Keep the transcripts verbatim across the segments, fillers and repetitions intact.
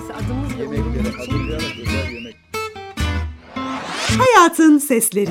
adımız ve Yemekleri hazırlayarak özel yemek. Hayatın Sesleri.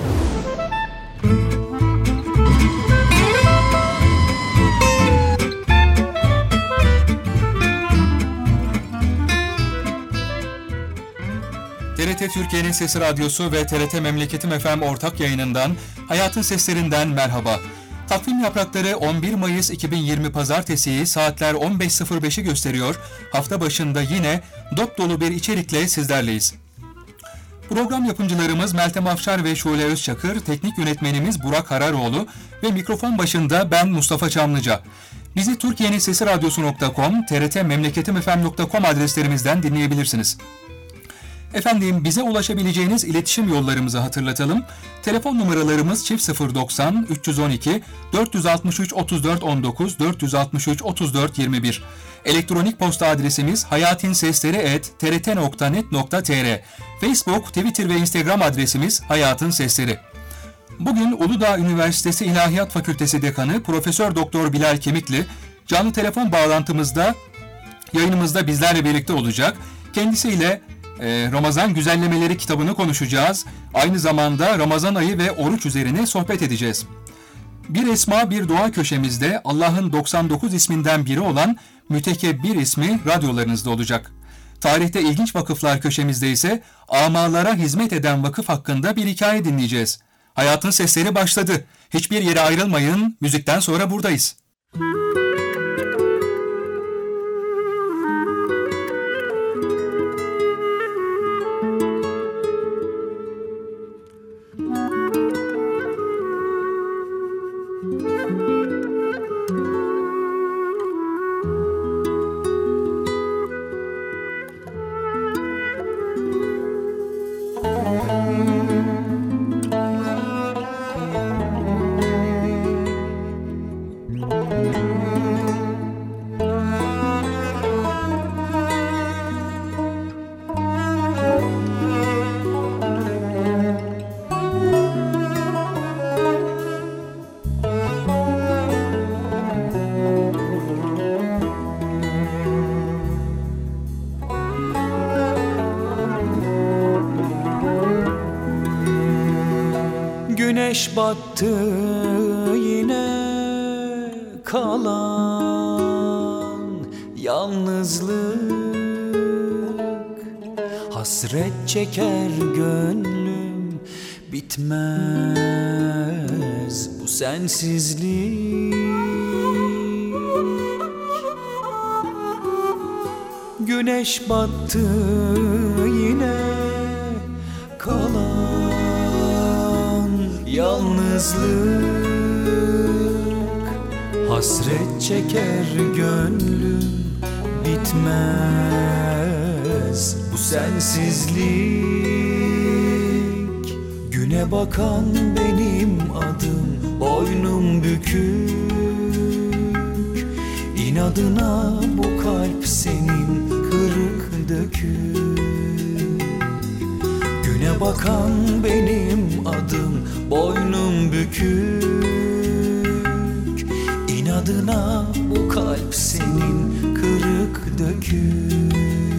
T R T Türkiye'nin Sesi Radyosu ve T R T Memleketim F M ortak yayınından Hayatın Seslerinden merhaba. Takvim yaprakları on bir Mayıs iki bin yirmi Pazartesi saatler on beş sıfır beşi gösteriyor. Hafta başında yine dop dolu bir içerikle sizlerleyiz. Program yapımcılarımız Meltem Afşar ve Şule Özçakır, teknik yönetmenimiz Burak Hararoğlu ve mikrofon başında ben Mustafa Çamlıca. Bizi Türkiye'nin Sesi Radyosu nokta com, T R T Memleketim F M nokta com adreslerimizden dinleyebilirsiniz. Efendim, bize ulaşabileceğiniz iletişim yollarımızı hatırlatalım. Telefon numaralarımız çift sıfır doksan üç yüz on iki dört yüz altmış üç otuz dört on dokuz dört yüz altmış üç otuz dört yirmi bir. Elektronik posta adresimiz hayatinsesleri et t r t nokta net nokta t r. Facebook, Twitter ve Instagram adresimiz Hayatın Sesleri. Bugün Uludağ Üniversitesi İlahiyat Fakültesi Dekanı Profesör Doktor Bilal Kemikli canlı telefon bağlantımızda yayınımızda bizlerle birlikte olacak. Kendisiyle Ramazan Güzellemeleri kitabını konuşacağız. Aynı zamanda Ramazan ayı ve oruç üzerine sohbet edeceğiz. Bir Esma Bir Dua köşemizde Allah'ın doksan dokuz isminden biri olan Mütekebbir ismi radyolarınızda olacak. Tarihte ilginç vakıflar köşemizde ise amalara hizmet eden vakıf hakkında bir hikaye dinleyeceğiz. Hayatın Sesleri başladı. Hiçbir yere ayrılmayın. Müzikten sonra buradayız. Güneş battı yine kalan yalnızlık, hasret çeker gönlüm, bitmez bu sensizlik. Güneş battı yine kalan yalnızlık, hasret çeker gönlüm, bitmez bu sensizlik. Güne bakan benim adım, boynum bükük, İnadına bu kalp senin kırık dökük. Güne bakan benim adım, boynum bükük, İnadına bu kalp senin kırık dökük.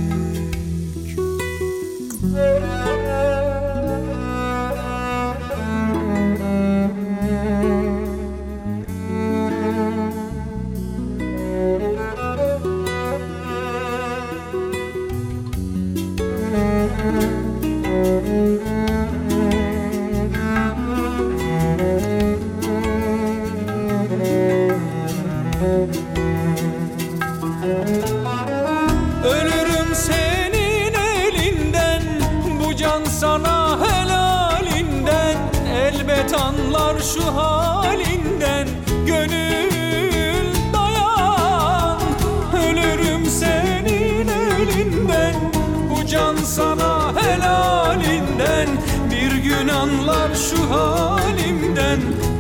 Ölürüm senin elinden, bu can sana helalinden. Elbet anlar şu halinden, gönül dayan. Ölürüm senin elinden, bu can sana helalinden. Bir gün anlar şu halimden,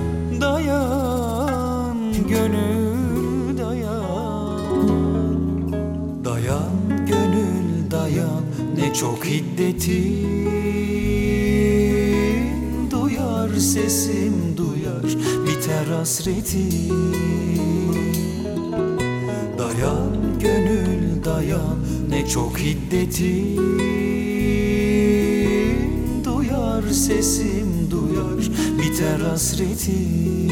dayan gönül dayan. Dayan gönül dayan, ne çok hiddetin. Duyar sesim duyar, biter hasretin. Dayan gönül dayan, ne ne çok hiddetin duyar sesim duyar biter hasretim.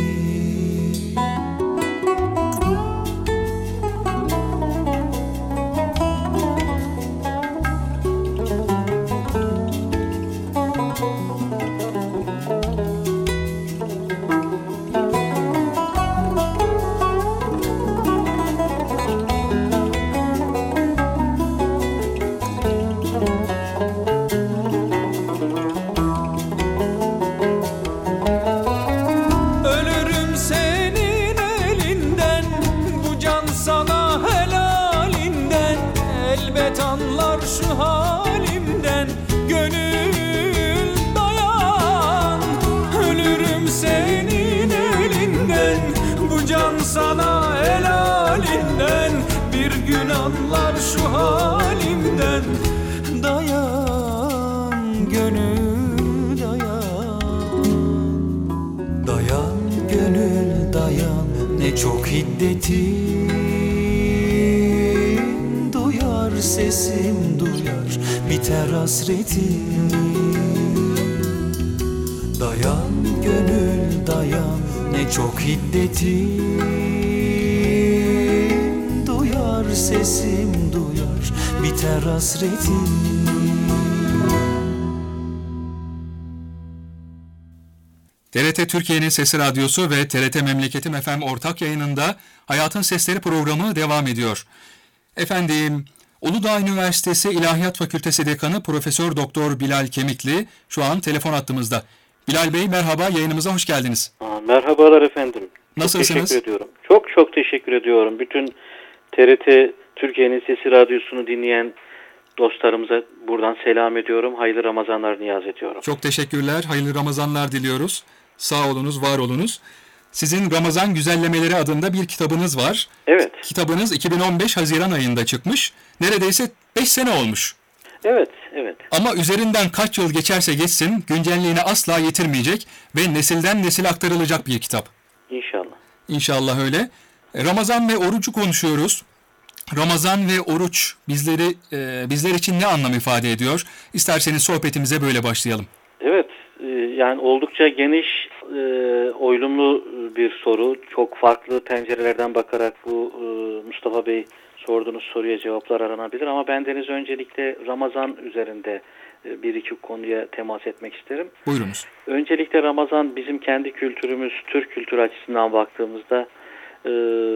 Şu halimden gönül dayan, ölürüm senin elinden, bu can sana helalinden, bir gün anlar şu halimden. Dayan gönül dayan, dayan gönül dayan, ne çok hiddetin duyar sesim duyar biter hasretim. Dayan gönül dayan, ne çok hiddetin duyar sesim duyar biter hasretim. T R T Türkiye'nin Sesi Radyosu ve T R T Memleketim F M ortak yayınında Hayatın Sesleri programı devam ediyor. Efendim, Uludağ Üniversitesi İlahiyat Fakültesi Dekanı Profesör Doktor Bilal Kemikli şu an telefon hattımızda. Bilal Bey merhaba, yayınımıza hoş geldiniz. Aa, merhabalar efendim. Nasılsınız? Çok teşekkür ediyorum. Çok çok teşekkür ediyorum. Bütün T R T Türkiye'nin Sesi Radyosu'nu dinleyen dostlarımıza buradan selam ediyorum. Hayırlı Ramazanlar niyaz ediyorum. Çok teşekkürler, hayırlı Ramazanlar diliyoruz. Sağ olunuz, var olunuz. Sizin Ramazan Güzellemeleri adında bir kitabınız var. Evet. Kitabınız iki bin on beş Haziran ayında çıkmış. Neredeyse beş sene olmuş. Evet, evet. Ama üzerinden kaç yıl geçerse geçsin güncelliğini asla yitirmeyecek ve nesilden nesile aktarılacak bir kitap. İnşallah. İnşallah öyle. Ramazan ve orucu konuşuyoruz. Ramazan ve oruç bizleri e, bizler için ne anlam ifade ediyor? İsterseniz sohbetimize böyle başlayalım. Evet, e, yani oldukça geniş, e, oylumlu bir soru. Çok farklı pencerelerden bakarak bu e, Mustafa Bey sorduğunuz soruya cevaplar aranabilir. Ama bendeniz öncelikle Ramazan üzerinde e, bir iki konuya temas etmek isterim. Buyurunuz. Öncelikle Ramazan bizim kendi kültürümüz, Türk kültürü açısından baktığımızda e,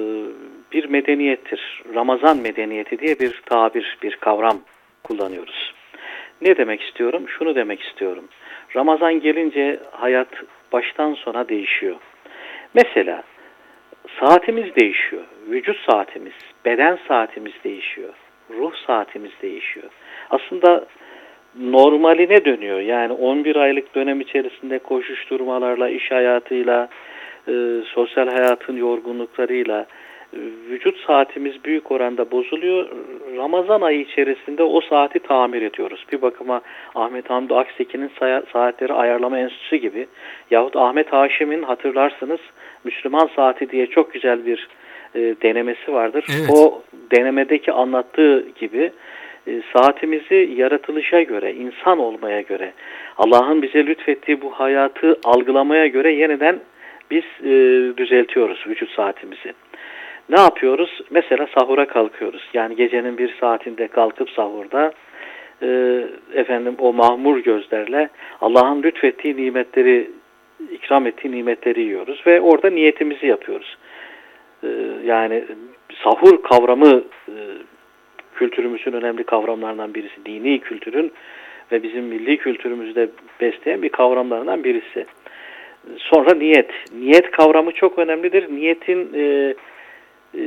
bir medeniyettir. Ramazan medeniyeti diye bir tabir, bir kavram kullanıyoruz. Ne demek istiyorum? Şunu demek istiyorum. Ramazan gelince hayat baştan sona değişiyor. Mesela saatimiz değişiyor. Vücut saatimiz, beden saatimiz değişiyor. Ruh saatimiz değişiyor. Aslında normaline dönüyor. Yani on bir aylık dönem içerisinde koşuşturmalarla, iş hayatıyla, e, sosyal hayatın yorgunluklarıyla e, vücut saatimiz büyük oranda bozuluyor. Ramazan ayı içerisinde o saati tamir ediyoruz. Bir bakıma Ahmet Hamdi Akseki'nin saatleri ayarlama enstitüsü gibi yahut Ahmet Haşim'in hatırlarsınız Müslüman saati diye çok güzel bir e, denemesi vardır. Evet. O denemedeki anlattığı gibi e, saatimizi yaratılışa göre, insan olmaya göre, Allah'ın bize lütfettiği bu hayatı algılamaya göre yeniden biz e, düzeltiyoruz vücut saatimizi. Ne yapıyoruz? Mesela sahura kalkıyoruz. Yani gecenin bir saatinde kalkıp sahurda e, efendim o mahmur gözlerle Allah'ın lütfettiği nimetleri, ikram ettiği nimetleri yiyoruz ve orada niyetimizi yapıyoruz. E, yani sahur kavramı e, kültürümüzün önemli kavramlarından birisi. Dini kültürün ve bizim milli kültürümüzde besleyen bir kavramlarından birisi. Sonra niyet. Niyet kavramı çok önemlidir. Niyetin e, e,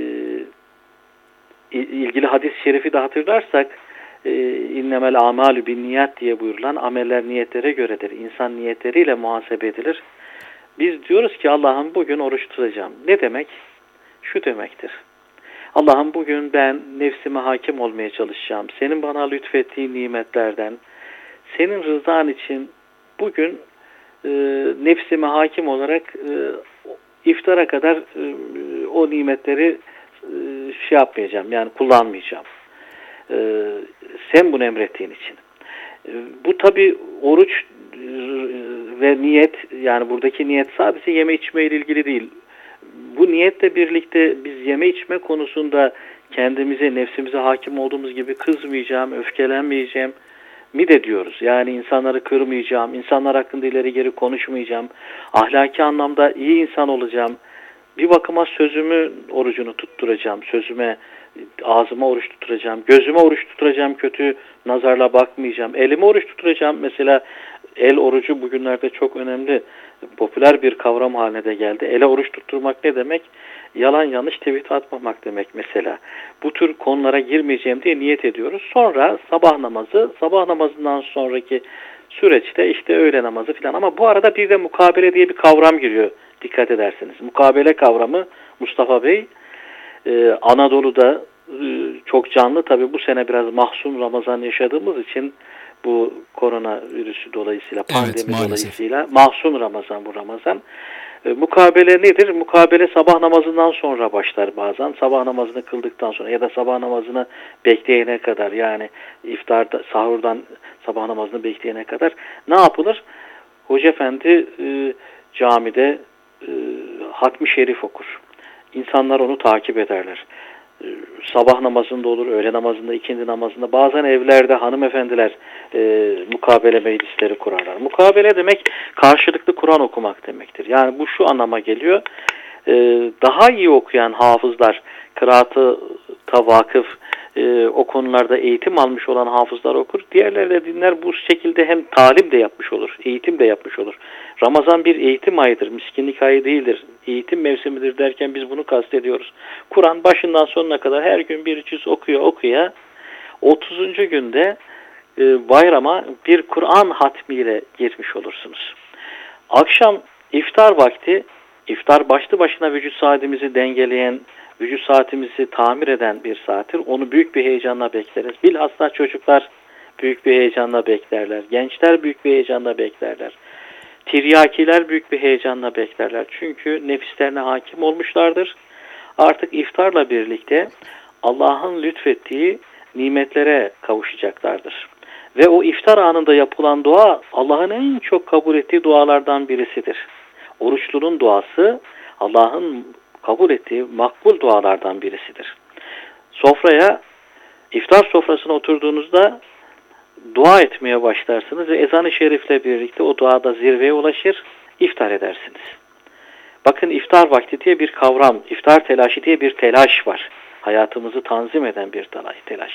ilgili hadis-i şerifi de hatırlarsak e, innemel amalü bin niyat diye buyurulan ameller niyetlere göredir. İnsan niyetleriyle muhasebe edilir. Biz diyoruz ki Allah'ım bugün oruç tutacağım. Ne demek? Şu demektir. Allah'ım bugün ben nefsime hakim olmaya çalışacağım. Senin bana lütfettiğin nimetlerden, senin rızan için bugün e, nefsime hakim olarak e, iftara kadar e, o nimetleri e, şey yapmayacağım, yani kullanmayacağım. e, sen bunu emrettiğin için. E, bu tabi oruç e, ve niyet, yani buradaki niyet sadece yeme içme ile ilgili değil. Bu niyetle birlikte biz yeme içme konusunda kendimize, nefsimize hakim olduğumuz gibi kızmayacağım, öfkelenmeyeceğim mi de diyoruz. Yani insanları kırmayacağım, insanlar hakkında ileri geri konuşmayacağım, ahlaki anlamda iyi insan olacağım. Bir bakıma sözümü orucunu tutturacağım, sözüme, ağzıma oruç tutturacağım, gözüme oruç tutturacağım, kötü nazarla bakmayacağım, elime oruç tutturacağım. Mesela el orucu bugünlerde çok önemli, popüler bir kavram haline de geldi. Ele oruç tutturmak ne demek? Yalan yanlış tweet atmamak demek mesela. Bu tür konulara girmeyeceğim diye niyet ediyoruz. Sonra sabah namazı, sabah namazından sonraki süreçte işte öğle namazı filan. Ama bu arada bir de mukabele diye bir kavram giriyor, dikkat edersiniz. Mukabele kavramı Mustafa Bey Ee, Anadolu'da e, çok canlı. Tabii bu sene biraz mahzun Ramazan yaşadığımız için bu koronavirüsü dolayısıyla, pandemi evet, dolayısıyla mahzun Ramazan bu Ramazan. E, mukabele nedir? Mukabele sabah namazından sonra başlar bazen. Sabah namazını kıldıktan sonra ya da sabah namazını bekleyene kadar, yani iftarda, sahurdan sabah namazını bekleyene kadar ne yapılır? Hoca Efendi e, camide e, Hatmi Şerif okur. İnsanlar onu takip ederler. Sabah namazında olur, öğle namazında, ikindi namazında. Bazen evlerde hanımefendiler e, mukabele meclisleri kurarlar. Mukabele demek karşılıklı Kur'an okumak demektir. Yani bu şu anlama geliyor. E, daha iyi okuyan hafızlar, kıraatı vakıf, e, o konularda eğitim almış olan hafızlar okur. Diğerleri de dinler, bu şekilde hem talim de yapmış olur, eğitim de yapmış olur. Ramazan bir eğitim ayıdır, miskinlik ayı değildir. Eğitim mevsimidir derken biz bunu kastediyoruz. Kur'an başından sonuna kadar her gün bir cüz okuyor okuya. otuzuncu günde e, bayrama bir Kur'an hatmiyle girmiş olursunuz. Akşam iftar vakti, iftar başlı başına vücut saatimizi dengeleyen, vücut saatimizi tamir eden bir saattir. Onu büyük bir heyecanla bekleriz. Bilhassa çocuklar büyük bir heyecanla beklerler. Gençler büyük bir heyecanla beklerler. Tiryakiler büyük bir heyecanla beklerler. Çünkü nefislerine hakim olmuşlardır. Artık iftarla birlikte Allah'ın lütfettiği nimetlere kavuşacaklardır. Ve o iftar anında yapılan dua Allah'ın en çok kabul ettiği dualardan birisidir. Oruçlunun duası Allah'ın kabul ettiği makbul dualardan birisidir. Sofraya, iftar sofrasına oturduğunuzda dua etmeye başlarsınız ve ezan-ı şerifle birlikte o duada zirveye ulaşır, iftar edersiniz. Bakın, iftar vakti diye bir kavram, iftar telaşı diye bir telaş var. Hayatımızı tanzim eden bir telaş.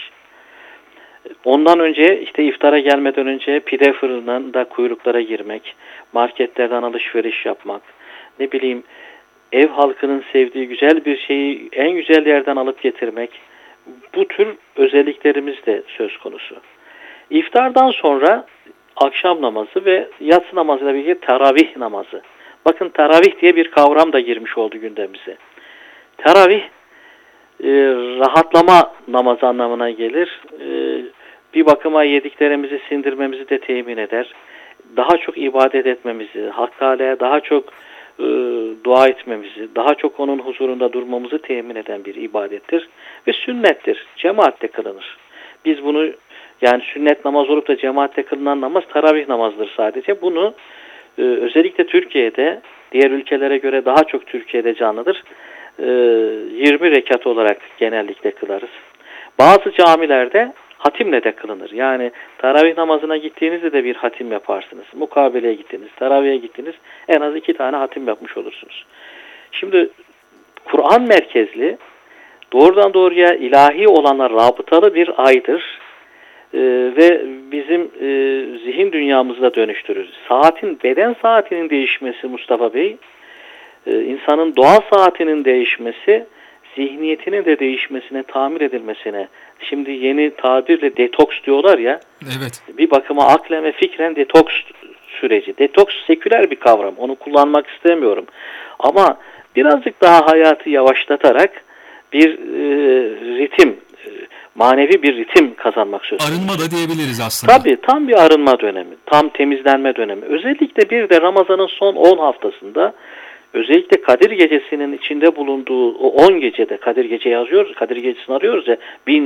Ondan önce, işte iftara gelmeden önce pide fırınında kuyruklara girmek, marketlerden alışveriş yapmak, ne bileyim ev halkının sevdiği güzel bir şeyi en güzel yerden alıp getirmek, bu tür özelliklerimiz de söz konusu. İftardan sonra akşam namazı ve yatsı namazıyla birlikte teravih namazı. Bakın, teravih diye bir kavram da girmiş oldu gündemimize. Teravih e, rahatlama namazı anlamına gelir. E, bir bakıma yediklerimizi sindirmemizi de temin eder. Daha çok ibadet etmemizi, Hak Teala'ya daha çok e, dua etmemizi, daha çok onun huzurunda durmamızı temin eden bir ibadettir. Ve sünnettir. Cemaatle kılınır. Biz bunu, yani sünnet namaz olup da cemaatle kılınan namaz teravih namazıdır sadece. Bunu e, özellikle Türkiye'de, diğer ülkelere göre daha çok Türkiye'de canlıdır. E, yirmi rekat olarak genellikle kılarız. Bazı camilerde hatimle de kılınır. Yani teravih namazına gittiğinizde de bir hatim yaparsınız. Mukabeleye gittiniz, teravihe gittiniz, en az iki tane hatim yapmış olursunuz. Şimdi Kur'an merkezli, doğrudan doğruya ilahi olanlar rabıtalı bir aydır. Ee, ve bizim e, zihin dünyamızı da dönüştürür. Saatin, beden saatinin değişmesi Mustafa Bey, e, insanın doğal saatinin değişmesi, zihniyetinin de değişmesine, tamir edilmesine, şimdi yeni tabirle detoks diyorlar ya, evet, bir bakıma aklen ve fikren detoks süreci. Detoks seküler bir kavram, onu kullanmak istemiyorum. Ama birazcık daha hayatı yavaşlatarak bir e, ritim, e, manevi bir ritim kazanmak söz konusu. Arınma da diyebiliriz aslında. Tabii, tam bir arınma dönemi, tam temizlenme dönemi. Özellikle bir de Ramazan'ın son on haftasında, özellikle Kadir Gecesi'nin içinde bulunduğu o on gecede, Kadir Gece yazıyoruz, Kadir Gecesi'ni arıyoruz ya, bin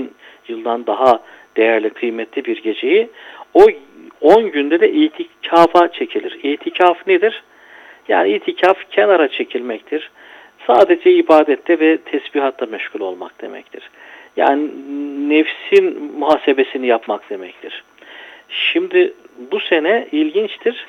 yıldan daha değerli, kıymetli bir geceyi o on günde de itikafa çekilir. İtikaf nedir? Yani itikaf kenara çekilmektir. Sadece ibadette ve tesbihatta meşgul olmak demektir. Yani nefsin muhasebesini yapmak demektir. Şimdi bu sene ilginçtir.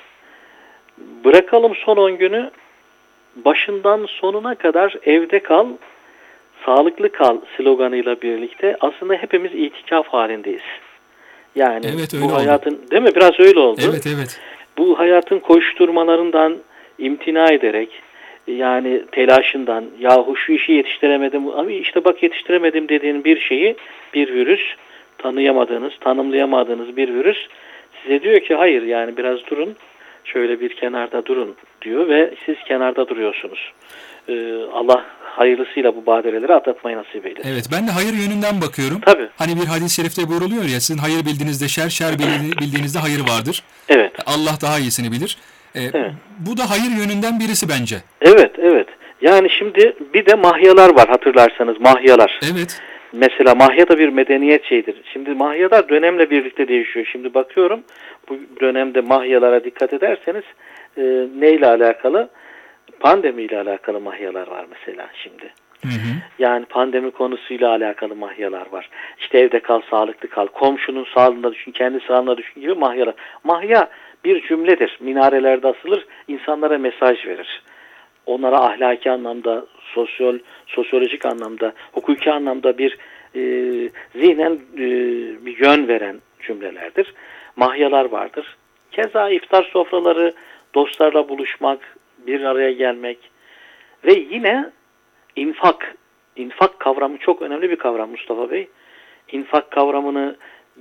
Bırakalım son on günü, başından sonuna kadar evde kal, sağlıklı kal sloganıyla birlikte aslında hepimiz itikaf halindeyiz. Yani evet, öyle bu oldu. Hayatın, değil mi? Biraz öyle oldu. Evet, evet. Bu hayatın koşturmalarından imtina ederek, yani telaşından, yahu şu işi yetiştiremedim, abi işte bak yetiştiremedim dediğin bir şeyi, bir virüs, tanıyamadığınız, tanımlayamadığınız bir virüs size diyor ki hayır, yani biraz durun, şöyle bir kenarda durun diyor ve siz kenarda duruyorsunuz. Ee, Allah hayırlısıyla bu badireleri atlatmayı nasip eylesin. Evet, ben de hayır yönünden bakıyorum. Tabii. Hani bir hadis-i şerifte buyruluyor ya, sizin hayır bildiğinizde şer, şer bildiğinizde hayır vardır. Evet. Allah daha iyisini bilir. Ee, evet. Bu da hayır yönünden birisi bence. Evet, evet. Yani şimdi bir de mahyalar var, hatırlarsanız, mahyalar. Evet. Mesela mahya da bir medeniyet şeyidir. Şimdi mahyalar dönemle birlikte değişiyor. Şimdi bakıyorum bu dönemde mahyalara dikkat ederseniz e, neyle alakalı? Pandemiyle alakalı mahyalar var mesela şimdi. Hı hı. Yani pandemi konusuyla alakalı mahyalar var. İşte evde kal, sağlıklı kal, komşunun sağlığına düşün, kendi sağlığına düşün gibi mahyalar. Mahya bir cümledir. Minarelerde asılır, insanlara mesaj verir. Onlara ahlaki anlamda, sosyal, sosyolojik anlamda, hukuki anlamda bir e, zihnen e, bir yön veren cümlelerdir. Mahyalar vardır. Keza iftar sofraları, dostlarla buluşmak, bir araya gelmek ve yine infak. İnfak kavramı çok önemli bir kavram Mustafa Bey. İnfak kavramını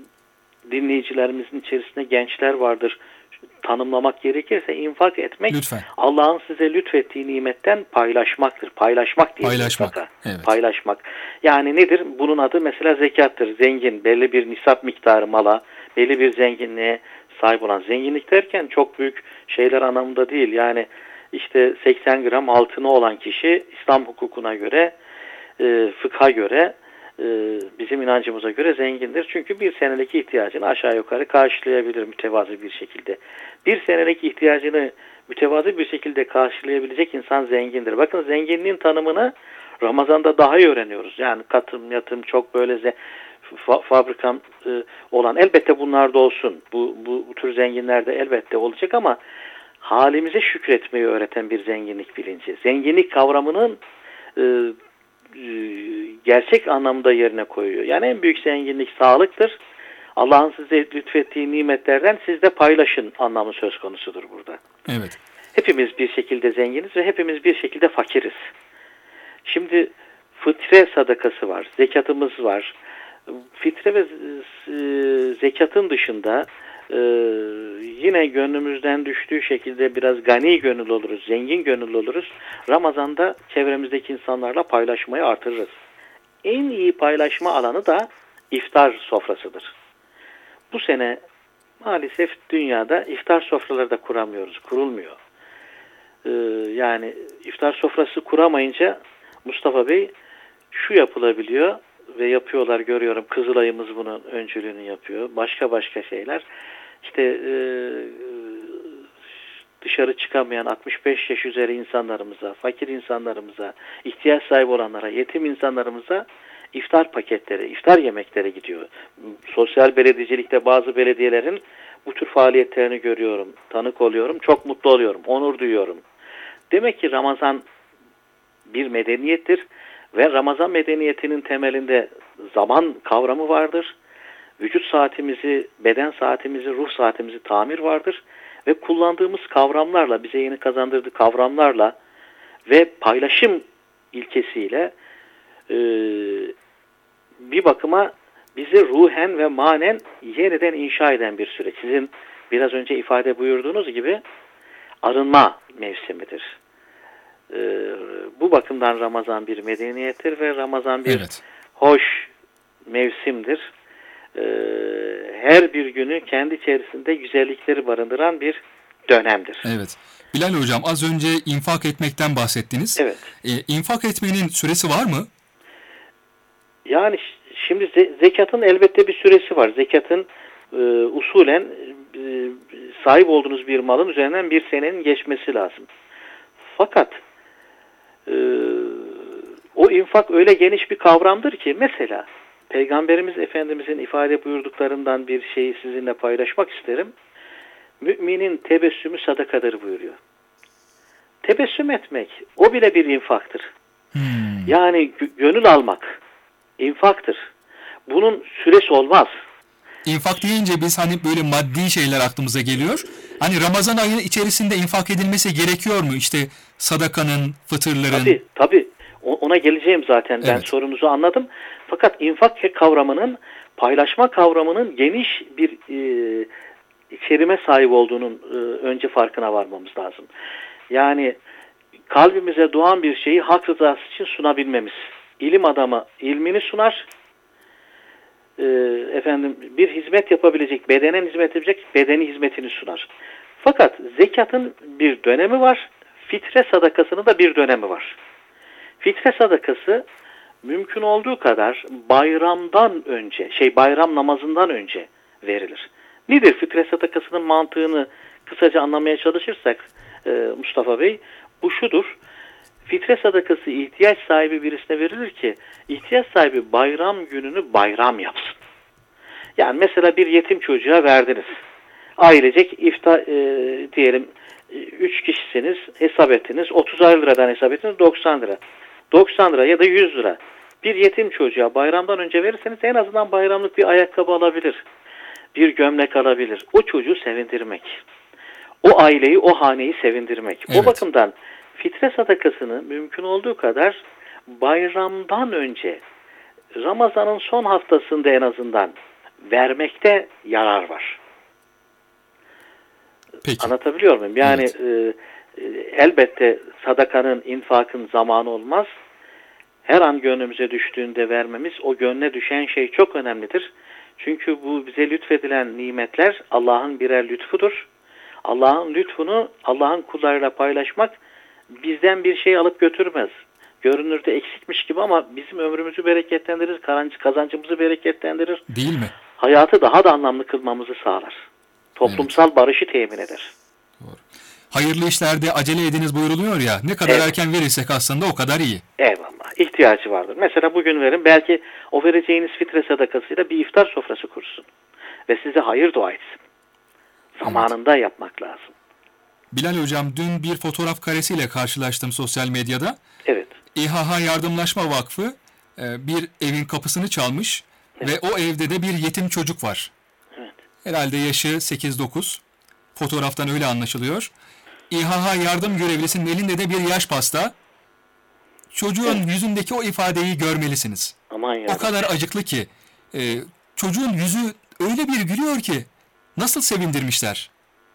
dinleyicilerimizin içerisinde gençler vardır. Tanımlamak gerekirse infak etmek, lütfen, Allah'ın size lütfettiği nimetten paylaşmaktır. Paylaşmak diye. Paylaşmak. Evet. Paylaşmak. Yani nedir? Bunun adı mesela zekattır. Zengin, belli bir nisap miktarı mala, belli bir zenginliğe sahip olan. Zenginlik derken çok büyük şeyler anlamında değil. Yani işte seksen gram altını olan kişi İslam hukukuna göre, e, fıkha göre, e, bizim inancımıza göre zengindir. Çünkü bir senelik ihtiyacını aşağı yukarı karşılayabilir mütevazı bir şekilde. Bir senelik ihtiyacını mütevazı bir şekilde karşılayabilecek insan zengindir. Bakın, zenginliğin tanımını Ramazan'da daha iyi öğreniyoruz. Yani katım, yatım, çok böyle ze- fa- fabrikam e, olan, elbette bunlar da olsun. Bu, bu, bu tür zenginler de elbette olacak ama halimize şükretmeyi öğreten bir zenginlik bilinci. Zenginlik kavramının e, e, gerçek anlamda yerine koyuyor. Yani en büyük zenginlik sağlıktır. Allah'ın size lütfettiği nimetlerden siz de paylaşın anlamı söz konusudur burada. Evet. Hepimiz bir şekilde zenginiz ve hepimiz bir şekilde fakiriz. Şimdi fitre sadakası var, zekatımız var. Fitre ve zekatın dışında e, yine gönlümüzden düştüğü şekilde biraz gani gönül oluruz, zengin gönül oluruz. Ramazan'da çevremizdeki insanlarla paylaşmayı artırırız. En iyi paylaşma alanı da iftar sofrasıdır. Bu sene maalesef dünyada iftar sofraları da kuramıyoruz, kurulmuyor. Ee, yani iftar sofrası kuramayınca Mustafa Bey şu yapılabiliyor ve yapıyorlar, görüyorum. Kızılay'ımız bunun öncülüğünü yapıyor. Başka başka şeyler. İşte e, dışarı çıkamayan altmış beş yaş üzeri insanlarımıza, fakir insanlarımıza, ihtiyaç sahibi olanlara, yetim insanlarımıza iftar paketleri, iftar yemekleri gidiyor. Sosyal belediyecilikte bazı belediyelerin bu tür faaliyetlerini görüyorum, tanık oluyorum, çok mutlu oluyorum, onur duyuyorum. Demek ki Ramazan bir medeniyettir ve Ramazan medeniyetinin temelinde zaman kavramı vardır. Vücut saatimizi, beden saatimizi, ruh saatimizi tamir vardır ve kullandığımız kavramlarla, bize yeni kazandırdığı kavramlarla ve paylaşım ilkesiyle e, bir bakıma bizi ruhen ve manen yeniden inşa eden bir süreç. Sizin biraz önce ifade buyurduğunuz gibi arınma mevsimidir. Ee, bu bakımdan Ramazan bir medeniyettir ve Ramazan bir evet. hoş mevsimdir. Ee, her bir günü kendi içerisinde güzellikleri barındıran bir dönemdir. Evet. Bilal Hocam, az önce infak etmekten bahsettiniz. Evet. Ee, infak etmenin süresi var mı? Yani Şimdi ze- zekatın elbette bir süresi var. Zekatın e, usulen e, sahip olduğunuz bir malın üzerinden bir senenin geçmesi lazım. Fakat e, o infak öyle geniş bir kavramdır ki mesela Peygamberimiz Efendimizin ifade buyurduklarından bir şeyi sizinle paylaşmak isterim. Müminin tebessümü sadakadır buyuruyor. Tebessüm etmek o bile bir infaktır. Hmm. Yani gö- gönül almak infaktır. Bunun süresi olmaz. İnfak deyince biz hani böyle maddi şeyler aklımıza geliyor. Hani Ramazan ayı içerisinde infak edilmesi gerekiyor mu? İşte sadakanın, fıtırların. Tabii tabii. O- Ona geleceğim zaten. Ben Evet. sorunuzu anladım. Fakat infak kavramının, paylaşma kavramının geniş bir e, içerime sahip olduğunun e, önce farkına varmamız lazım. Yani kalbimize doğan bir şeyi hak rızası için sunabilmemiz. İlim adamı ilmini sunar. E, efendim bir hizmet yapabilecek, bedenen hizmet edecek, bedeni hizmetini sunar. Fakat zekatın bir dönemi var. Fitre sadakasının da bir dönemi var. Fitre sadakası mümkün olduğu kadar bayramdan önce, şey bayram namazından önce verilir. Nedir fitre sadakasının mantığını kısaca anlamaya çalışırsak e, Mustafa Bey, bu şudur. Fitre sadakası ihtiyaç sahibi birisine verilir ki ihtiyaç sahibi bayram gününü bayram yapsın. Yani mesela bir yetim çocuğa verdiniz. Ailecek iftar e, diyelim üç kişisiniz, hesap ettiniz. otuz liradan hesap ettiniz, doksan lira. doksan lira ya da yüz lira. Bir yetim çocuğa bayramdan önce verirseniz en azından bayramlık bir ayakkabı alabilir. Bir gömlek alabilir. O çocuğu sevindirmek. O aileyi, o haneyi sevindirmek. Evet. O bakımdan fitre sadakasını mümkün olduğu kadar bayramdan önce, Ramazan'ın son haftasında en azından vermekte yarar var. Peki. Anlatabiliyor muyum? Yani Evet. e, e, elbette sadakanın, infakın zamanı olmaz. Her an gönlümüze düştüğünde vermemiz, o gönle düşen şey çok önemlidir. Çünkü bu bize lütfedilen nimetler Allah'ın birer lütfudur. Allah'ın lütfunu Allah'ın kullarıyla paylaşmak bizden bir şey alıp götürmez. Görünürde eksikmiş gibi ama bizim ömrümüzü bereketlendirir, kazancımızı bereketlendirir. Değil mi? Hayatı daha da anlamlı kılmamızı sağlar. Toplumsal barışı temin eder. Doğru. Hayırlı işlerde acele ediniz buyuruluyor ya. Ne kadar Evet. erken verirsek aslında o kadar iyi. Eyvallah. İhtiyacı vardır. Mesela bugün verin. Belki o vereceğiniz fitre sadakasıyla bir iftar sofrası kursun. Ve size hayır dua etsin. Zamanında evet. yapmak lazım. Bilal Hocam, dün bir fotoğraf karesiyle karşılaştım sosyal medyada. Evet. İHA Yardımlaşma Vakfı bir evin kapısını çalmış. Evet. Ve o evde de bir yetim çocuk var. Evet. Herhalde yaşı sekiz dokuz. Fotoğraftan öyle anlaşılıyor. İHA yardım görevlisinin elinde de bir yaş pasta. Çocuğun evet. yüzündeki o ifadeyi görmelisiniz. Aman ya. O kadar acıklı ki. E, çocuğun yüzü öyle bir gülüyor ki. Nasıl sevindirmişler.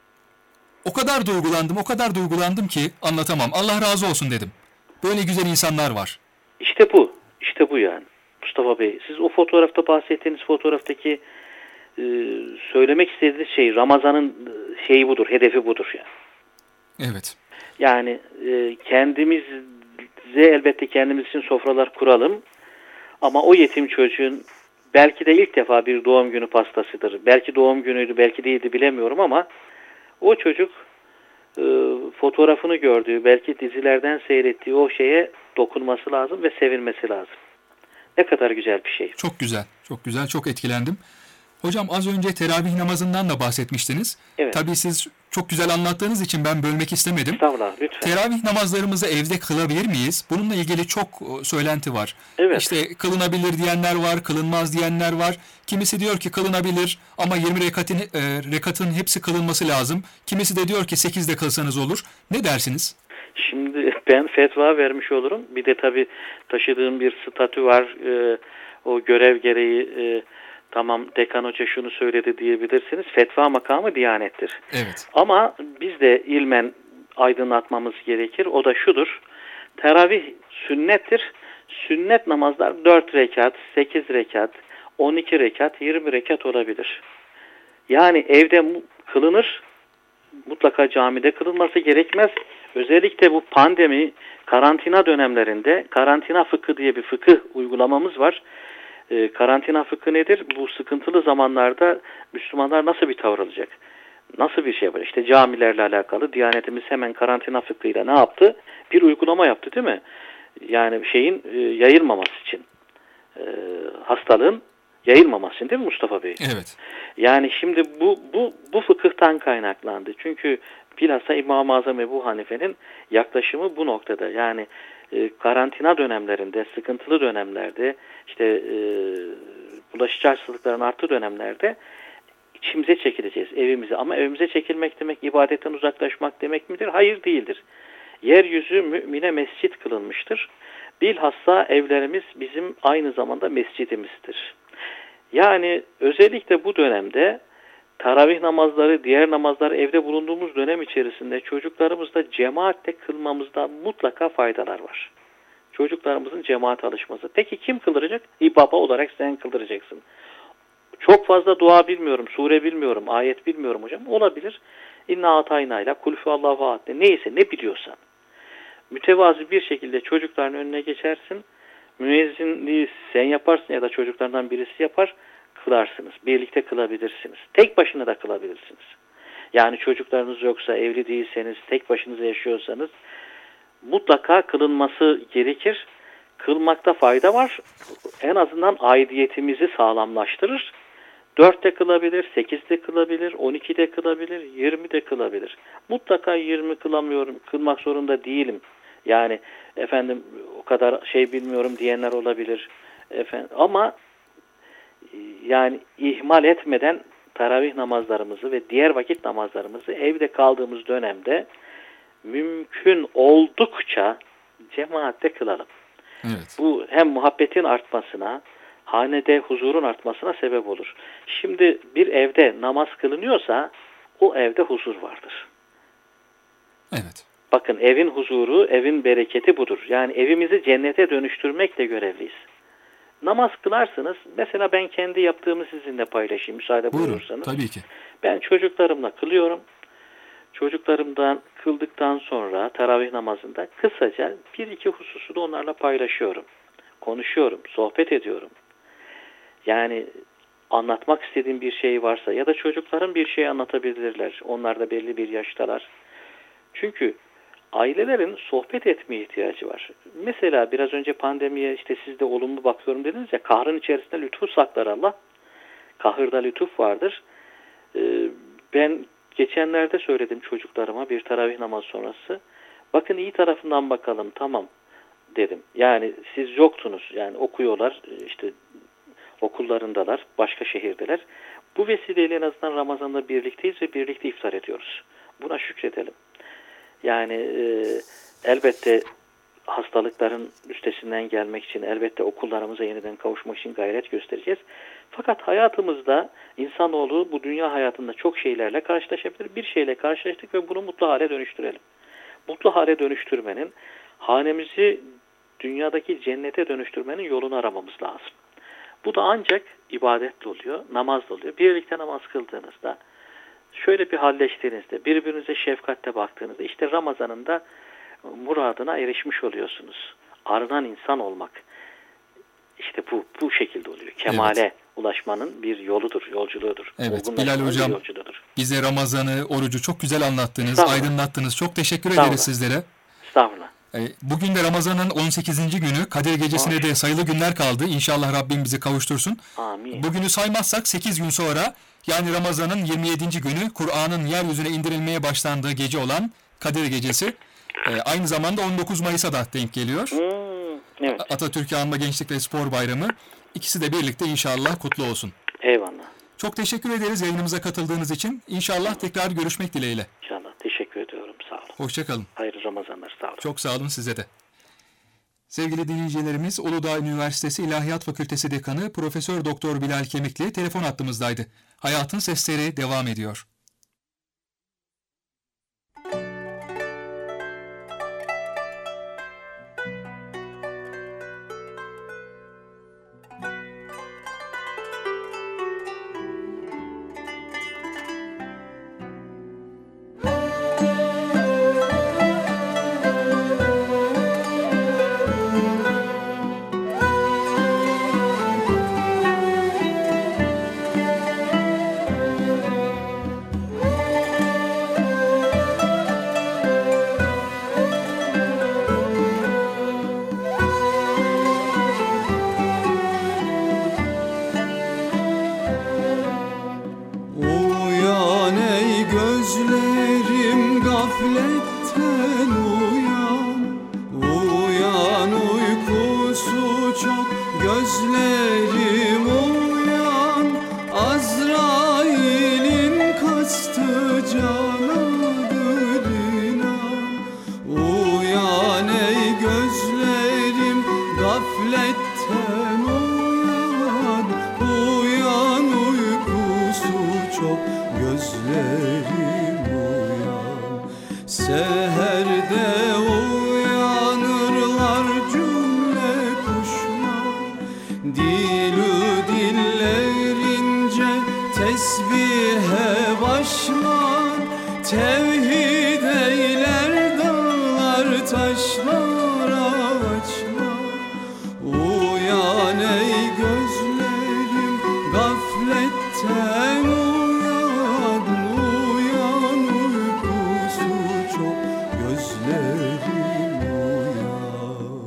O kadar duygulandım, o kadar duygulandım ki anlatamam. Allah razı olsun dedim. Böyle güzel insanlar var. İşte bu. İşte bu yani. Mustafa Bey, siz o fotoğrafta bahsettiğiniz fotoğraftaki e, söylemek istediğiniz şey, Ramazan'ın şeyi budur, hedefi budur yani. Evet. Yani e, kendimize elbette kendimiz için sofralar kuralım. Ama o yetim çocuğun belki de ilk defa bir doğum günü pastasıdır. Belki doğum günüydü, belki değildi bilemiyorum ama o çocuk e, fotoğrafını gördüğü, belki dizilerden seyrettiği o şeye dokunması lazım ve sevinmesi lazım. Ne kadar güzel bir şey. Çok güzel, çok güzel, çok etkilendim. Hocam az önce teravih namazından da bahsetmiştiniz. Evet. Tabii siz çok güzel anlattığınız için ben bölmek istemedim. Estağfurullah, lütfen. Teravih namazlarımızı evde kılabilir miyiz? Bununla ilgili çok söylenti var. Evet. İşte kılınabilir diyenler var, kılınmaz diyenler var. Kimisi diyor ki kılınabilir ama yirmi rekatın, e, rekatın hepsi kılınması lazım. Kimisi de diyor ki sekizde kılsanız olur. Ne dersiniz? Şimdi ben fetva vermiş olurum. Bir de tabii taşıdığım bir statü var. Ee, o görev gereği e, tamam dekan hoca şunu söyledi diyebilirsiniz. Fetva makamı Diyanet'tir. Evet. Ama biz de ilmen aydınlatmamız gerekir. O da şudur. Teravih sünnettir. Sünnet namazlar dört rekat, sekiz rekat, on iki rekat, yirmi rekat olabilir. Yani evde kılınır. Mutlaka camide kılınması gerekmez. Özellikle bu pandemi, karantina dönemlerinde karantina fıkhı diye bir fıkıh uygulamamız var. E, karantina fıkhı nedir? Bu sıkıntılı zamanlarda Müslümanlar nasıl bir tavır alacak? Nasıl bir şey var? İşte camilerle alakalı Diyanetimiz hemen karantina fıkhıyla ne yaptı? Bir uygulama yaptı değil mi? Yani şeyin e, yayılmaması için. E, hastalığın yayılmaması için değil mi Mustafa Bey? Evet. Yani şimdi bu bu bu fıkıhtan kaynaklandı. Çünkü bilhassa İmam-ı Azam Ebu Hanife'nin yaklaşımı bu noktada. Yani e, karantina dönemlerinde, sıkıntılı dönemlerde, işte e, bulaşıcı hastalıkların arttığı dönemlerde içimize çekileceğiz, evimize. Ama evimize çekilmek demek ibadetten uzaklaşmak demek midir? Hayır, değildir. Yeryüzü mümine mescit kılınmıştır. Bilhassa evlerimiz bizim aynı zamanda mescidimizdir. Yani özellikle bu dönemde taravih namazları, diğer namazlar evde bulunduğumuz dönem içerisinde çocuklarımızla cemaatle kılmamızda mutlaka faydalar var. Çocuklarımızın cemaat alışması. Peki kim kıldıracak? İ baba olarak sen kıldıracaksın. Çok fazla dua bilmiyorum, sure bilmiyorum, ayet bilmiyorum hocam. Olabilir. İnna ataynayla, kulfü Allahu ahad, neyse ne biliyorsan. Mütevazi bir şekilde çocukların önüne geçersin. Müezzinliği sen yaparsın ya da çocuklardan birisi yapar, kılarsınız. Birlikte kılabilirsiniz. Tek başına da kılabilirsiniz. Yani çocuklarınız yoksa, evli değilseniz, tek başınıza yaşıyorsanız mutlaka kılınması gerekir. Kılmakta fayda var. En azından aidiyetimizi sağlamlaştırır. dörtte kılabilir, sekizde kılabilir, on ikide kılabilir, yirmide kılabilir. Mutlaka yirmi kılamıyorum, kılmak zorunda değilim. Yani efendim o kadar şey bilmiyorum diyenler olabilir. Efendim, ama yani ihmal etmeden taravih namazlarımızı ve diğer vakit namazlarımızı evde kaldığımız dönemde mümkün oldukça cemaatle kılalım. Evet. Bu hem muhabbetin artmasına, hanede huzurun artmasına sebep olur. Şimdi bir evde namaz kılınıyorsa o evde huzur vardır. Evet. Bakın, evin huzuru, evin bereketi budur. Yani evimizi cennete dönüştürmekle görevliyiz. Namaz kılarsınız. Mesela ben kendi yaptığımı sizinle paylaşayım müsaade Buyurun, buyurursanız. tabii ki. Ben çocuklarımla kılıyorum. Çocuklarımdan kıldıktan sonra taravih namazında kısaca bir iki hususu da onlarla paylaşıyorum. Konuşuyorum, sohbet ediyorum. Yani anlatmak istediğim bir şey varsa ya da çocukların bir şey anlatabilirler. Onlar da belli bir yaştalar. Çünkü ailelerin sohbet etmeye ihtiyacı var. Mesela biraz önce pandemiye işte siz de olumlu bakıyorum dediniz ya, kahrın içerisinde lütfu saklar Allah. Kahırda lütuf vardır. Ee, ben geçenlerde söyledim çocuklarıma bir taravih namazı sonrası. Bakın iyi tarafından bakalım, tamam dedim. Yani siz yoktunuz, yani okuyorlar, işte okullarındalar, başka şehirdeler. Bu vesileyle en azından Ramazan'da birlikteyiz ve birlikte iftar ediyoruz. Buna şükredelim. Yani e, elbette hastalıkların üstesinden gelmek için, elbette okullarımıza yeniden kavuşmak için gayret göstereceğiz. Fakat hayatımızda insanoğlu bu dünya hayatında çok şeylerle karşılaşabilir. Bir şeyle karşılaştık ve bunu mutlu hale dönüştürelim. Mutlu hale dönüştürmenin, hanemizi dünyadaki cennete dönüştürmenin yolunu aramamız lazım. Bu da ancak ibadetle oluyor, namazla oluyor. Birlikte namaz kıldığınızda, şöyle bir halleştiğinizde, birbirinize şefkatle baktığınızda, işte Ramazan'ın da muradına erişmiş oluyorsunuz. Arınan insan olmak, işte bu bu şekilde oluyor. Kemale evet. ulaşmanın bir yoludur, yolculuğudur. Evet, Bilal Hocam, bize Ramazan'ı, orucu çok güzel anlattınız, aydınlattınız. Çok teşekkür ederiz sizlere. Estağfurullah. Bugün de Ramazan'ın on sekizinci günü, Kadir Gecesi'ne de sayılı günler kaldı. İnşallah Rabbim bizi kavuştursun. Amin. Bugünü saymazsak sekiz gün sonra, yani Ramazan'ın yirmi yedinci günü, Kur'an'ın yeryüzüne indirilmeye başlandığı gece olan Kadir Gecesi, aynı zamanda on dokuz Mayıs'a da denk geliyor. Hmm, evet. Atatürk'ü Anma Gençlik ve Spor Bayramı. İkisi de birlikte inşallah kutlu olsun. Eyvallah. Çok teşekkür ederiz yayınımıza katıldığınız için. İnşallah tekrar görüşmek dileğiyle. İnşallah. Teşekkür ediyorum. Sağ olun. Hoşçakalın. Hayırlı Ramazanlar. Sağ olun. Çok sağ olun size de. Sevgili dinleyicilerimiz, Uludağ Üniversitesi İlahiyat Fakültesi Dekanı Profesör Doktor Bilal Kemikli telefon hattımızdaydı. Hayatın Sesleri devam ediyor. gafletten uyan, uyan uykusu çok gözlerim uyan, Azrail'in kastı canadır inan. Uyan ey gözlerim gafletten uyan, uyan uykusu çok gözlerim uyan. Seherde uyanırlar cümle kuşlar, dilü dillerince tesbihe başlar, tevhid eyler dağlar taşlar ağaçlar. Uyan ey gözlerim gafletten uyan, uyan uykusu çok gözlerim uyan.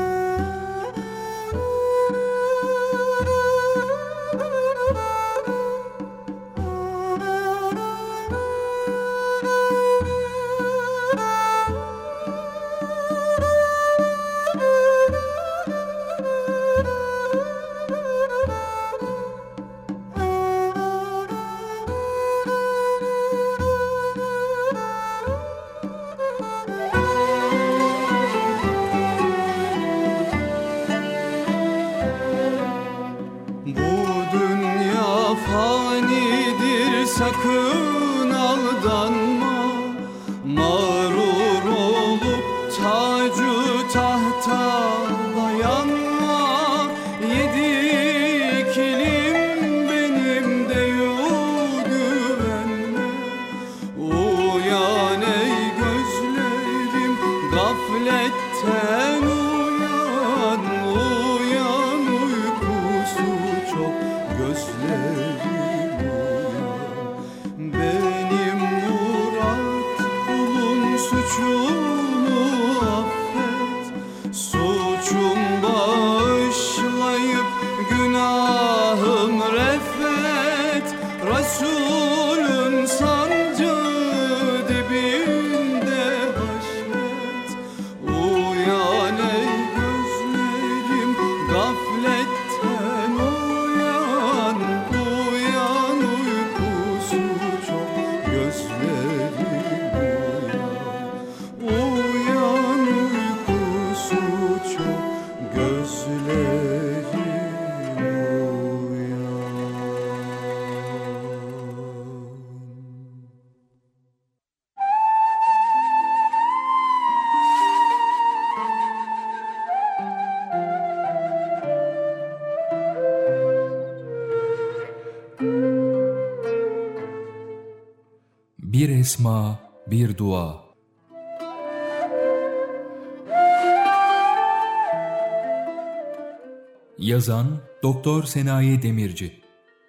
Bu dünya fanidir, sakın aldanma. Mağrur olup tacı tahta dayanma. Yedi ikilim benim deyur güvenme. Uyan ey gözlerim gafletten uyan, uyan uykusu çok gözlerim uyan. Benim murat kulun suçunu affet, suçum bağışlayıp günahım refet. Resulün sancağı dibinde haşmet. Uyan ey gözlerim gafletten uyan, uyan uykusu çok gözlerim uyan. Uyan uykusu çok gözlerim uyan. Bir esma, bir dua. Yazan Doktor Senayi Demirci.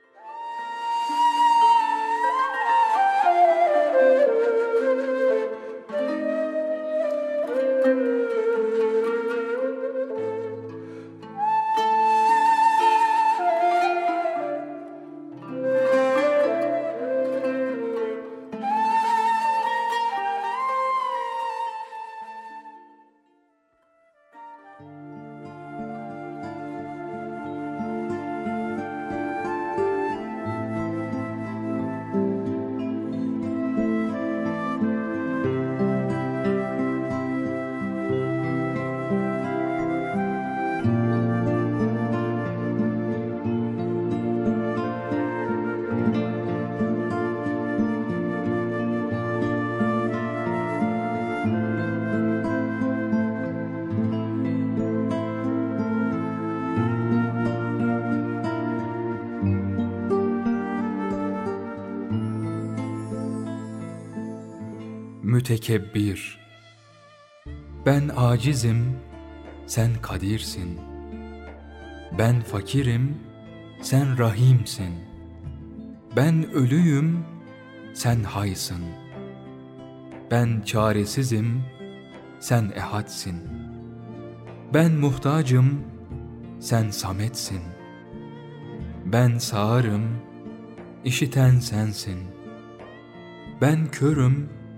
Mütekebbir. Ben acizim, sen kadirsin. Ben fakirim, sen rahimsin. Ben ölüyüm, sen haysın. Ben çaresizim, sen ehadsin. Ben muhtacım, sen sametsin. Ben sağırım, işiten sensin. Ben körüm,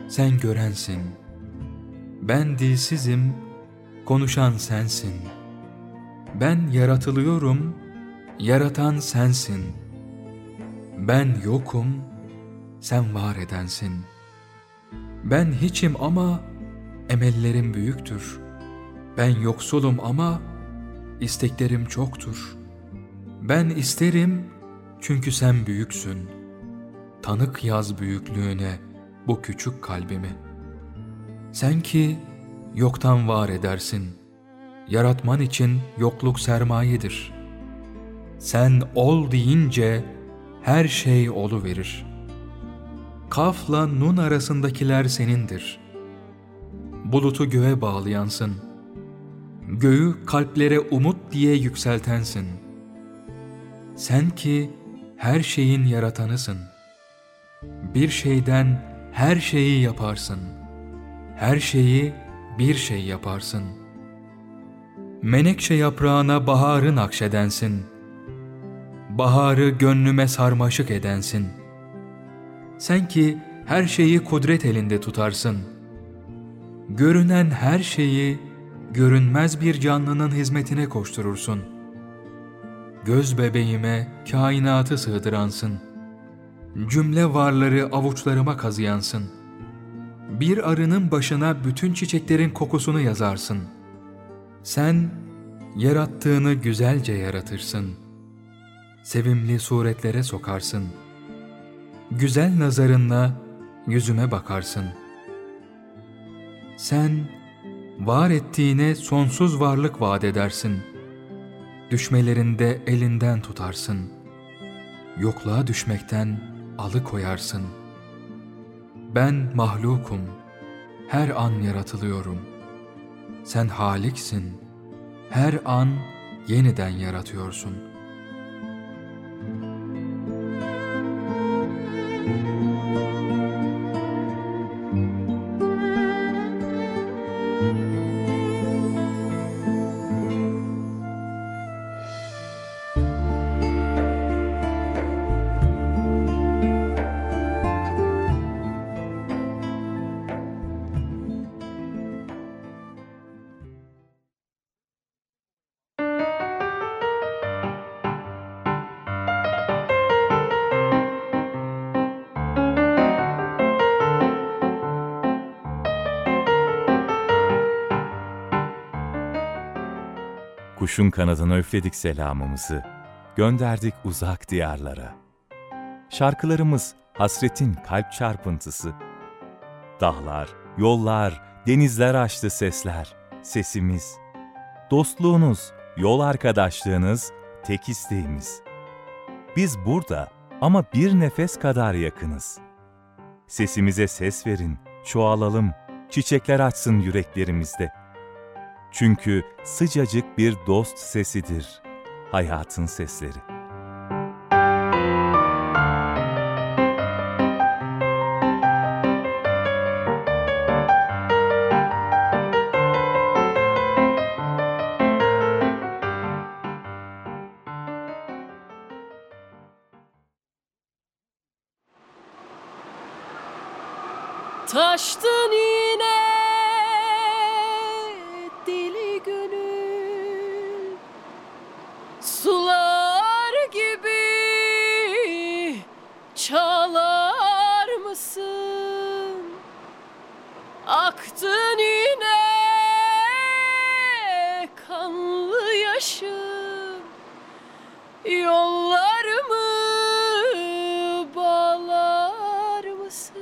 sen görensin. Ben dilsizim, konuşan sensin. Ben yaratılıyorum, yaratan sensin. Ben yokum, sen var edensin. Ben hiçim ama emellerim büyüktür. Ben yoksulum ama isteklerim çoktur. Ben isterim çünkü sen büyüksün. Tanık yaz büyüklüğüne bu küçük kalbimi. Sen ki yoktan var edersin. Yaratman için yokluk sermayedir. Sen ol deyince her şey oluverir. Kafla nun arasındakiler senindir. Bulutu göğe bağlayansın. Göğü kalplere umut diye yükseltensin. Sen ki her şeyin yaratanısın. Bir şeyden her şeyi yaparsın. Her şeyi bir şey yaparsın. Menekşe yaprağına baharı nakşedensin. Baharı gönlüme sarmaşık edensin. Sen ki her şeyi kudret elinde tutarsın. Görünen her şeyi görünmez bir canlının hizmetine koşturursun. Göz bebeğime kainatı sığdıransın. Cümle varları avuçlarıma kazıyansın. Bir arının başına bütün çiçeklerin kokusunu yazarsın. Sen yarattığını güzelce yaratırsın. Sevimli suretlere sokarsın. Güzel nazarınla yüzüme bakarsın. Sen var ettiğine sonsuz varlık vaat edersin. Düşmelerinde elinden tutarsın. Yokluğa düşmekten alıkoyarsın. Ben mahlukum, her an yaratılıyorum. Sen Haliksin, her an yeniden yaratıyorsun. Kuşun kanadına üfledik selamımızı, gönderdik uzak diyarlara. Şarkılarımız hasretin kalp çarpıntısı. Dağlar, yollar, denizler açtı sesler, sesimiz. Dostluğunuz, yol arkadaşlığınız, tek isteğimiz. Biz burada ama bir nefes kadar yakınız. Sesimize ses verin, çoğalalım, çiçekler açsın yüreklerimizde. Çünkü sıcacık bir dost sesidir hayatın sesleri. Taştın yine deli gönül, sular gibi çalar mısın? Aktın yine kanlı yaşım, yollarımı bağlar mısın?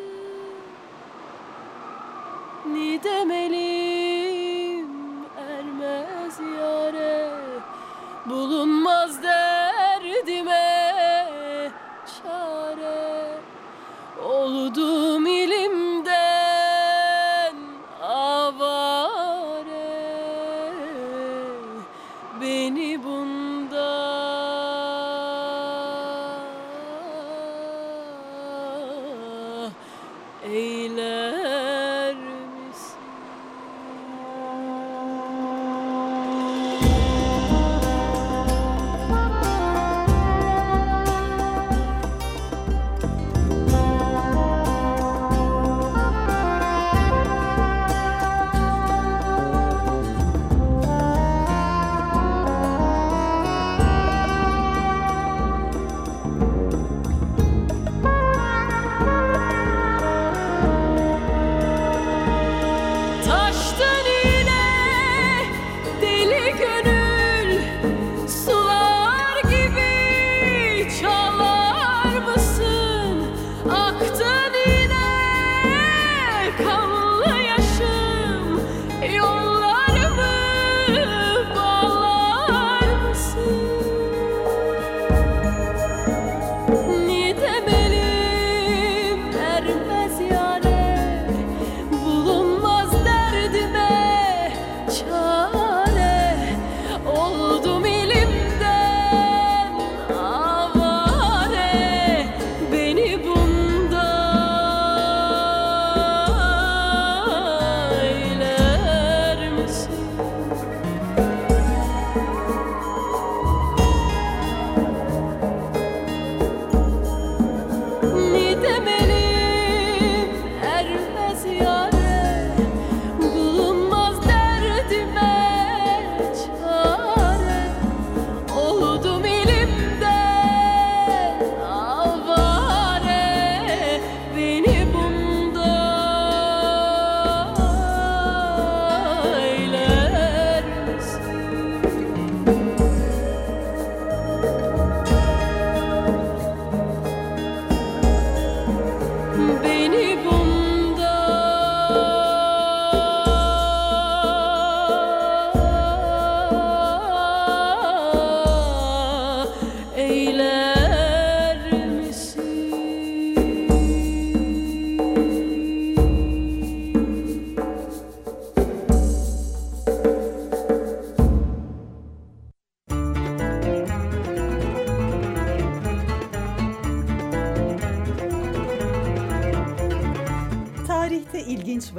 Nidem elim ermez yâre, bulunmaz derdime çare. Oldum ilimden avare, beni bunda eyler misin?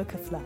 vakıflar.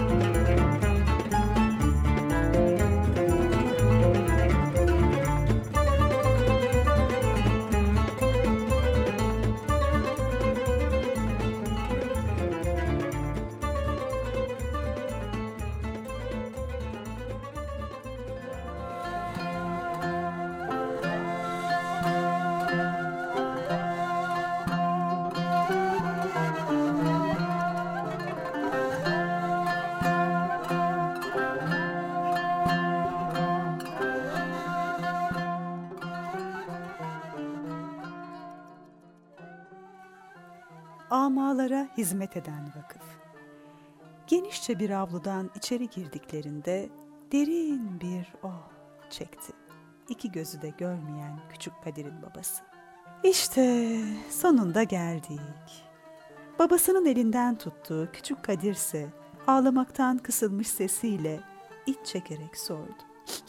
Amalara hizmet eden vakıf. Genişçe bir avludan içeri girdiklerinde derin bir oh çekti. İki gözü de görmeyen küçük Kadir'in babası. İşte sonunda geldik. Babasının elinden tuttuğu küçük Kadir ise ağlamaktan kısılmış sesiyle iç çekerek sordu.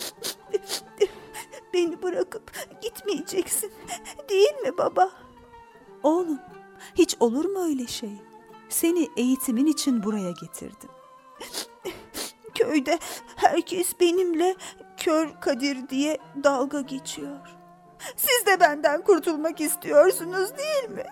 Beni bırakıp gitmeyeceksin, değil mi baba? Oğlum, hiç olur mu öyle şey? Seni eğitimin için buraya getirdim. Köyde herkes benimle kör Kadir diye dalga geçiyor. Siz de benden kurtulmak istiyorsunuz, değil mi?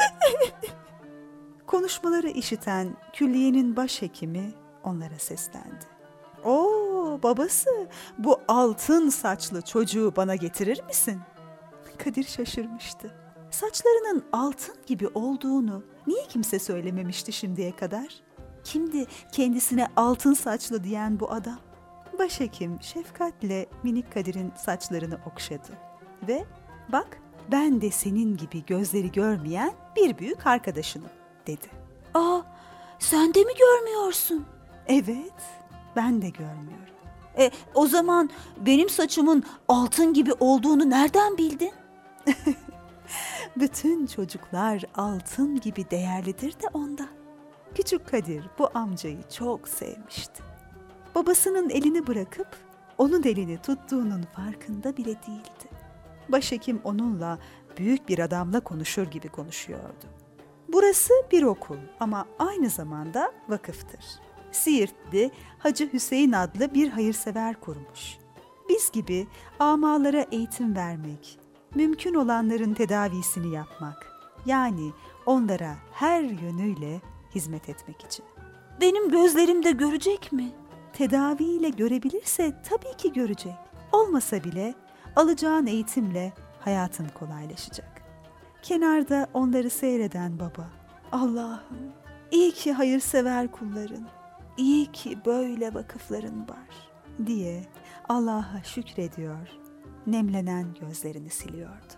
Konuşmaları işiten külliyenin başhekimi onlara seslendi. Oo babası, bu altın saçlı çocuğu bana getirir misin? Kadir şaşırmıştı. Saçlarının altın gibi olduğunu niye kimse söylememişti şimdiye kadar? Kimdi kendisine altın saçlı diyen bu adam? Başhekim şefkatle minik Kadir'in saçlarını okşadı. Ve bak, ben de senin gibi gözleri görmeyen bir büyük arkadaşınım dedi. Aa, sen de mi görmüyorsun? Evet, ben de görmüyorum. E, o zaman benim saçımın altın gibi olduğunu nereden bildin? Bütün çocuklar altın gibi değerlidir de ondan. Küçük Kadir bu amcayı çok sevmişti. Babasının elini bırakıp onun elini tuttuğunun farkında bile değildi. Başhekim onunla büyük bir adamla konuşur gibi konuşuyordu. Burası bir okul ama aynı zamanda vakıftır. Siirtli Hacı Hüseyin adlı bir hayırsever kurmuş. Biz gibi amalara eğitim vermek, mümkün olanların tedavisini yapmak, yani onlara her yönüyle hizmet etmek için. Benim gözlerim de görecek mi? Tedaviyle görebilirse tabii ki görecek. Olmasa bile alacağın eğitimle hayatın kolaylaşacak. Kenarda onları seyreden baba, Allah'ım iyi ki hayırsever kulların, iyi ki böyle vakıfların var diye Allah'a şükrediyor, nemlenen gözlerini siliyordu.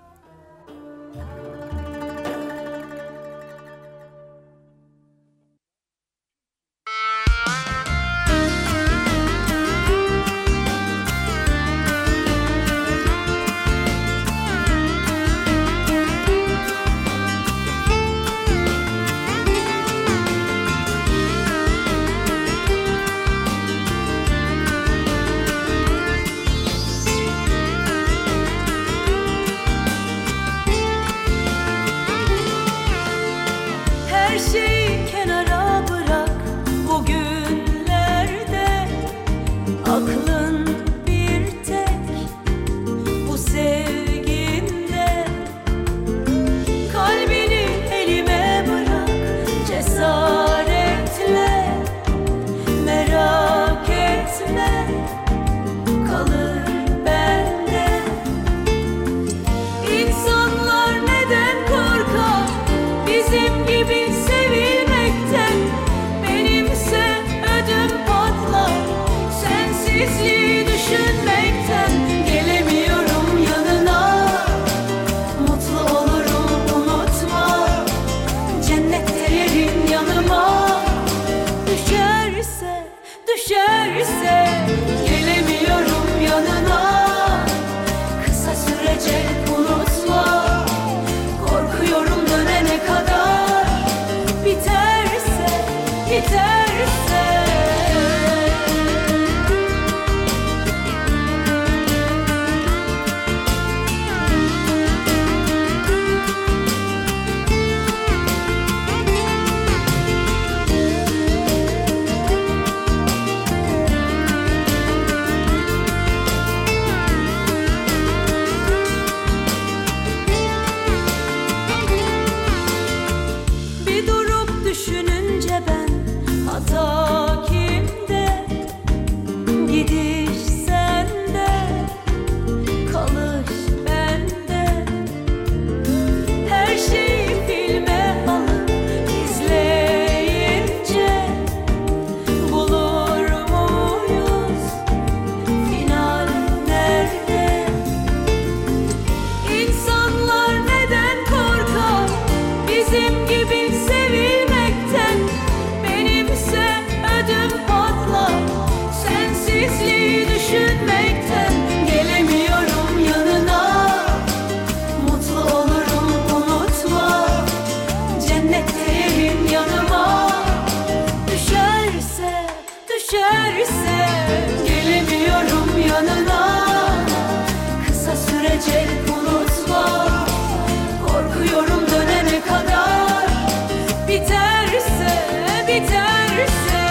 düşerse gelemiyorum yanına. Kısa sürecek unutma, korkuyorum dönene kadar. Biterse, biterse.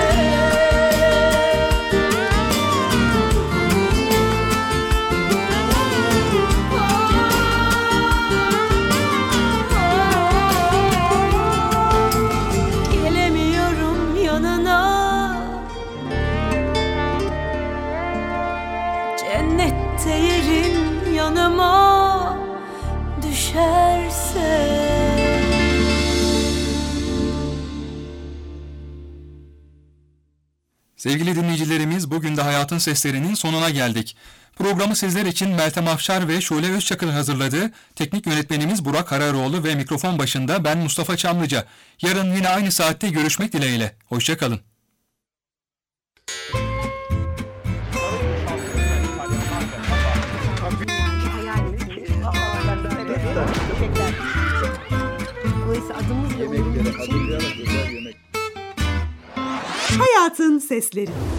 Gelemiyorum yanına. Cennette yerin yanıma düşerse. Sevgili dinleyicilerimiz, bugün de Hayatın Seslerinin sonuna geldik. Programı sizler için Meltem Afşar ve Şule Özçakır hazırladı. Teknik yönetmenimiz Burak Hararoğlu ve mikrofon başında ben Mustafa Çamlıca. Yarın yine aynı saatte görüşmek dileğiyle. Hoşça kalın. Yemekleri hazırlayarak özel yemek. Hayatın Sesleri.